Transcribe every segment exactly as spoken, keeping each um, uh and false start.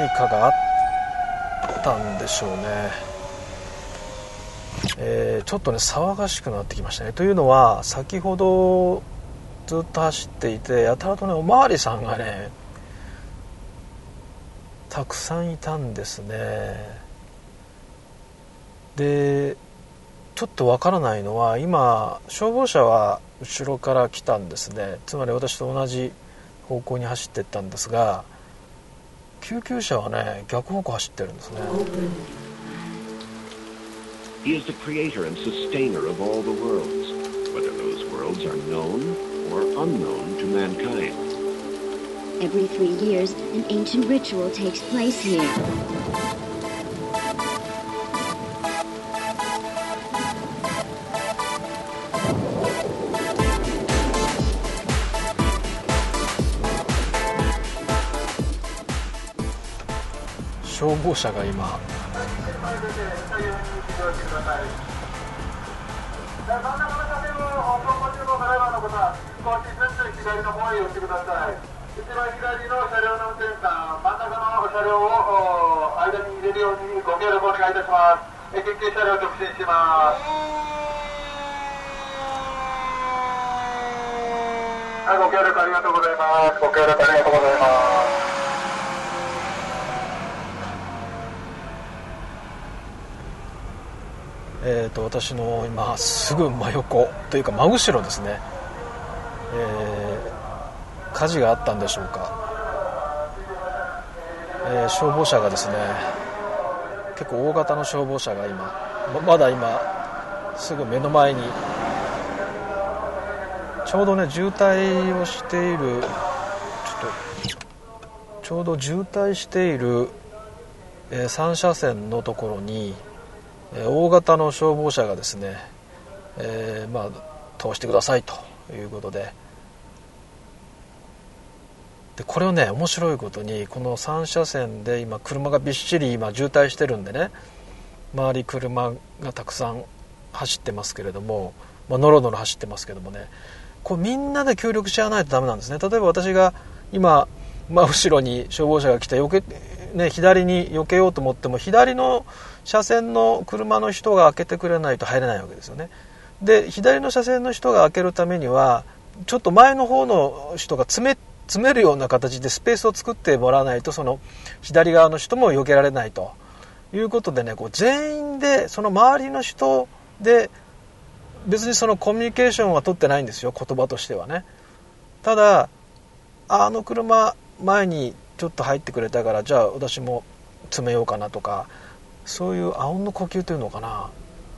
何かがあったんでしょうね。えー、ちょっとね騒がしくなってきましたね。というのは先ほどずっと走っていてやたらとねおまわりさんがねたくさんいたんですね。でちょっとわからないのは今消防車は後ろから来たんですね。つまり私と同じ方向に走っていったんですが救急車はね逆方向走ってるんですね。 He is the creator and sustainer of all the worlds, whether those worlds are known or unknown to mankind. Every three years, an ancient ritual takes place here. 「消防車が今真ん中の車線を走行中のドライバーの方、少しずつ左の方へ寄ってください。一番左の車両の運転手さん、真ん中の車両を間に入れるようにご協力お願いいたします。緊急車両直進します。はい、ご協力ありがとうございます。ご協力ありがとうございます。 えー、と私の今すぐ真横というか真後ろですね、えー、火事があったんでしょうか、えー、消防車がですね結構大型の消防車が今まだ今すぐ目の前にちょうどね渋滞をしているちょっとちょうど渋滞している、えー、さん車線のところに大型の消防車がですね、えー、まあ通してくださいということで、でこれをね面白いことにこのさん車線で今車がびっしり今渋滞してるんでね周り車がたくさん走ってますけれども、まあ、ノロノロ走ってますけどもねこうみんなで協力し合わないとダメなんですね。例えば私が今、まあ、後ろに消防車が来て避けね、左に避けようと思っても左の車線の車の人が開けてくれないと入れないわけですよね。で左の車線の人が開けるためにはちょっと前の方の人が詰め、詰めるような形でスペースを作ってもらわないとその左側の人も避けられないということでねこう全員でその周りの人で別にそのコミュニケーションは取ってないんですよ言葉としてはね。ただあの車前にちょっと入ってくれたからじゃあ私も詰めようかなとかそういうあうんの呼吸というのかな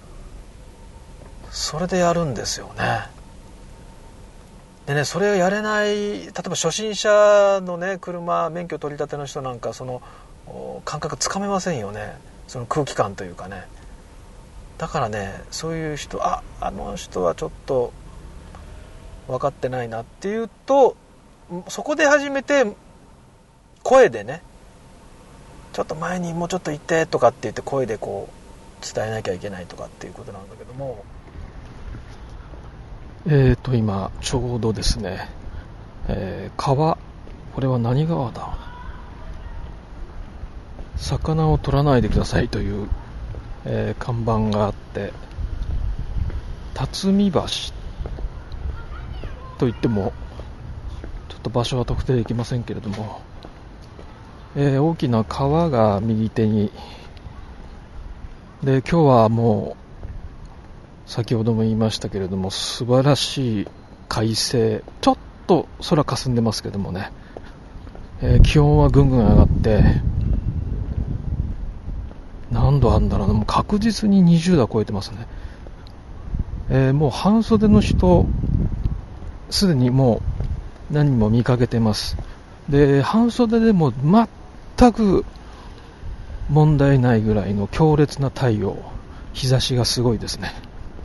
それでやるんですよね。でねそれをやれない例えば初心者のね車免許取り立ての人なんかその感覚つかめませんよねその空気感というかね。だからねそういう人ああの人はちょっと分かってないなっていうとそこで初めて声でねちょっと前にもうちょっと行ってとかって言って声でこう伝えなきゃいけないとかっていうことなんだけどもえーと今ちょうどですね、えー、川これは何川だ魚を取らないでくださいという、えー、看板があって辰巳橋といってもちょっと場所は特定できませんけれどもえー、大きな川が右手にで今日はもう先ほども言いましたけれども素晴らしい快晴ちょっと空霞んでますけどもね、えー、気温はぐんぐん上がって何度あるんだろうなもう確実ににじゅうど超えてますね、えー、もう半袖の人すでにもう何人も見かけてますで半袖でも全く問題ないぐらいの強烈な太陽日差しがすごいですね。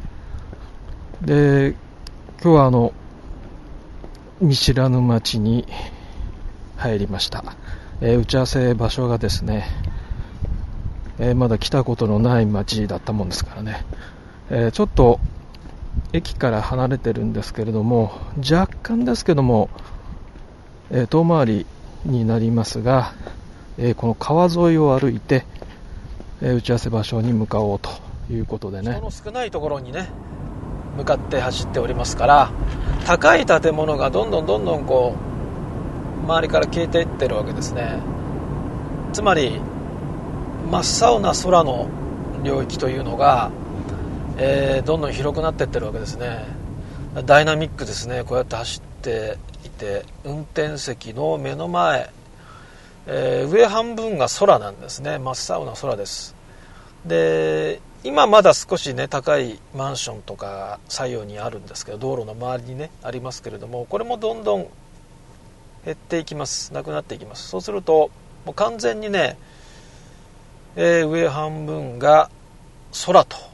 で今日はあの見知らぬ町に入りました、えー、打ち合わせ場所がですね、えー、まだ来たことのない町だったもんですからね、えー、ちょっと駅から離れてるんですけれども若干ですけども、えー、遠回りになりますが、 えー、この川沿いを歩いて、えー、打ち合わせ場所に向かおうということでね、人の少ないところにね向かって走っておりますから、高い建物がどんどんどんどんこう周りから消えていってるわけですね。つまり真っ青な空の領域というのが、えー、どんどん広くなっていってるわけですね。ダイナミックですね。こうやって走っていて、運転席の目の前、えー、上半分が空なんですね。真っ青な空です。で、今まだ少しね高いマンションとか左右にあるんですけど、道路の周りにねありますけれども、これもどんどん減っていきます。なくなっていきます。そうするともう完全にね、えー、上半分が空と、だ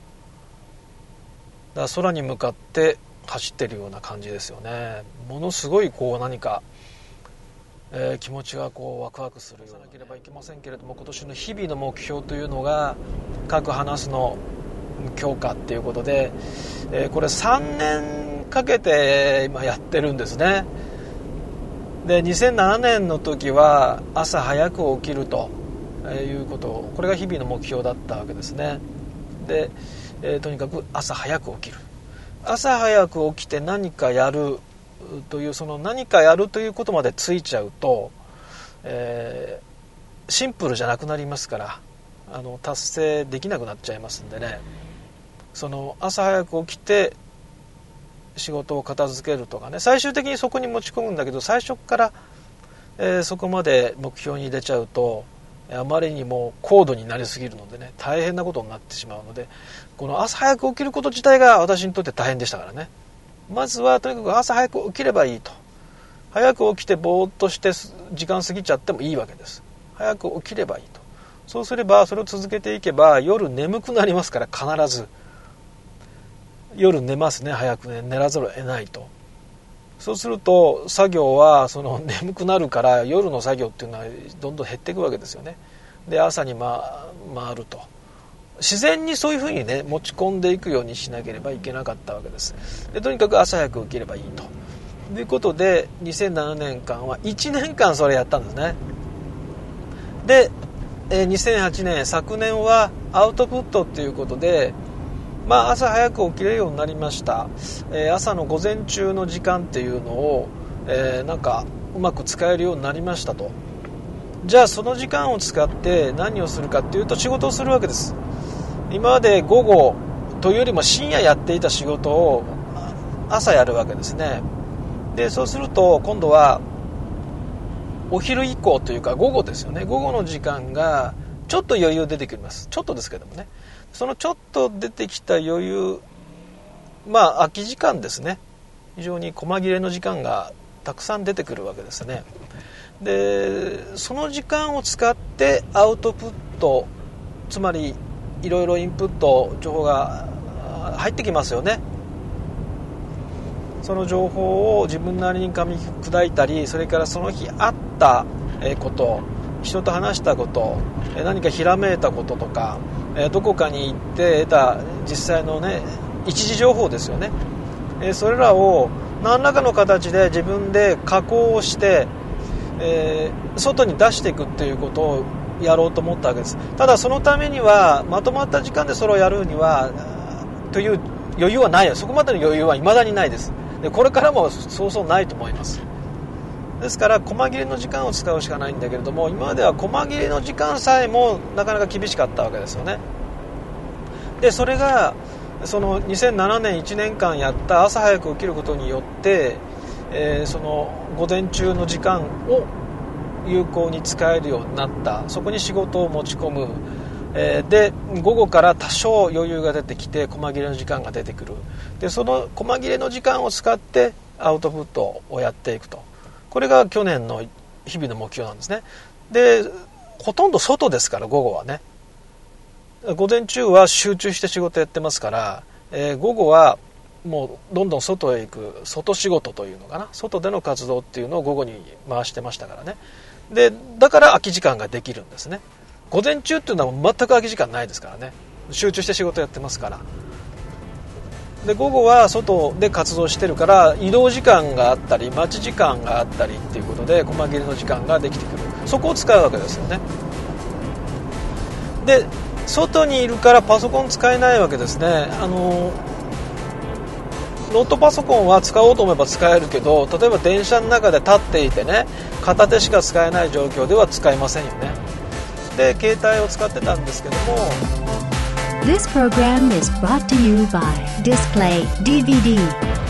から空に向かって走ってるような感じですよね。ものすごいこう何か、えー、気持ちがこうワクワクするようなければいけませんけれども、今年の日々の目標というのが核ハナスの強化っていうことで、えー、これさんねんかけて今やってるんですね。でにせんななねんの時は朝早く起きるということ、これが日々の目標だったわけですね。で、えー、とにかく朝早く起きる、朝早く起きて何かやるという、その何かやるということまでついちゃうと、えー、シンプルじゃなくなりますから、あの達成できなくなっちゃいますんでね、その朝早く起きて仕事を片付けるとかね、最終的にそこに持ち込むんだけど、最初から、えー、そこまで目標に入れちゃうとあまりにも高度になりすぎるのでね、大変なことになってしまうので、この朝早く起きること自体が私にとって大変でしたからね。まずはとにかく朝早く起きればいいと。早く起きてぼーっとして時間過ぎちゃってもいいわけです。早く起きればいいと。そうすればそれを続けていけば夜眠くなりますから、必ず夜寝ますね。早くね寝らざるを得ないと。そうすると作業はその眠くなるから、夜の作業っていうのはどんどん減っていくわけですよね。で朝に、ま、回ると、自然にそういうふうにね持ち込んでいくようにしなければいけなかったわけです。でとにかく朝早く起きればいいということで、にせんななねんかんはいちねんかんそれやったんですね。でにせんはちねん、昨年はアウトプットっていうことで、まあ、朝早く起きれるようになりました。えー、朝の午前中の時間っていうのを、えー、なんかうまく使えるようになりましたと。じゃあその時間を使って何をするかっていうと、仕事をするわけです。今まで午後というよりも深夜やっていた仕事を朝やるわけですね。でそうすると今度はお昼以降というか午後ですよね。午後の時間がちょっと余裕出てきます。ちょっとですけどもね、そのちょっと出てきた余裕、まあ空き時間ですね。非常に細切れの時間がたくさん出てくるわけですね。でその時間を使ってアウトプット、つまりいろいろインプット情報が入ってきますよね。その情報を自分なりに噛み砕いたり、それからその日あったこと、人と話したこと、何かひらめいたこととか、どこかに行って得た実際のね一時情報ですよね。それらを何らかの形で自分で加工をして、えー、外に出していくっていうことをやろうと思ったわけです。ただそのためにはまとまった時間でそれをやるにはという余裕はないよ。そこまでの余裕は未だにないです。でこれからもそうそうないと思います。ですから細切れの時間を使うしかないんだけれども、今までは細切れの時間さえもなかなか厳しかったわけですよね。でそれがそのにせんななねんいちねんかんやった朝早く起きることによって、えー、その午前中の時間を有効に使えるようになった。そこに仕事を持ち込む、えー、で午後から多少余裕が出てきて細切れの時間が出てくる。でその細切れの時間を使ってアウトプットをやっていくと。これが去年の日々の目標なんですね。でほとんど外ですから、午後はね。午前中は集中して仕事やってますから、えー、午後はもうどんどん外へ行く外仕事というのかな、外での活動っていうのを午後に回してましたからね。でだから空き時間ができるんですね。午前中っていうのは全く空き時間ないですからね。集中して仕事やってますから。で午後は外で活動してるから移動時間があったり待ち時間があったりっていうことで細切れの時間ができてくる。 そこを使うわけですよね。で外にいるからパソコン使えないわけですね。あのノートパソコンは使おうと思えば使えるけど、例えば電車の中で立っていてね、片手しか使えない状況では使えませんよね。で携帯を使ってたんですけども、 This program is brought to you by Display ディーブイディー